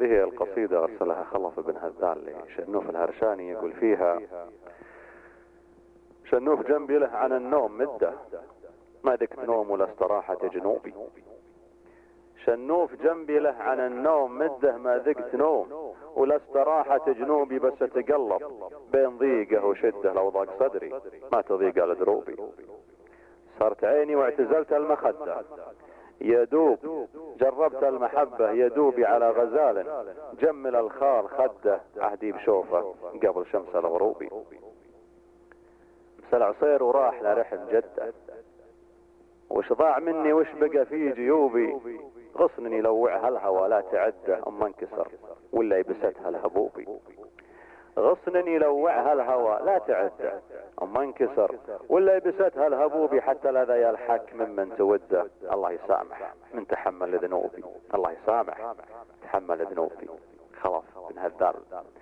هذه القصيدة أرسلها خلف بن هذال لشنوف الهرشاني، يقول فيها: شنوف جنبي له عن النوم مدة، ما ذقت نوم ولا استراحة جنوبي. شنوف جنبي له عن النوم مدة، ما ذقت نوم ولا استراحة جنوبي، بس اتقلب بين ضيقه وشده، لو ضاق صدري ما تضيق على دروبي. صرت عيني واعتزلت المخدة، يدوب جربت المحبة، يدوبي على غزال جمل الخال خده، عهدي بشوفه قبل شمس الغروبي. مسل عصير وراح لرحم جده، وش ضاع مني وش بقى في جيوبي. غصن يلوعها الهوى لا تعده، اما انكسر ولا يبستها الهبوبي. غصن يلوعها الهوى لا تعده، اما انكسر ولا يبستها الهبوبي. حتى لا ذا يلحك ممن توده، الله يسامح من تحمل ذنوبي. الله يسامح تحمل ذنوبي. خلاص بن هذال.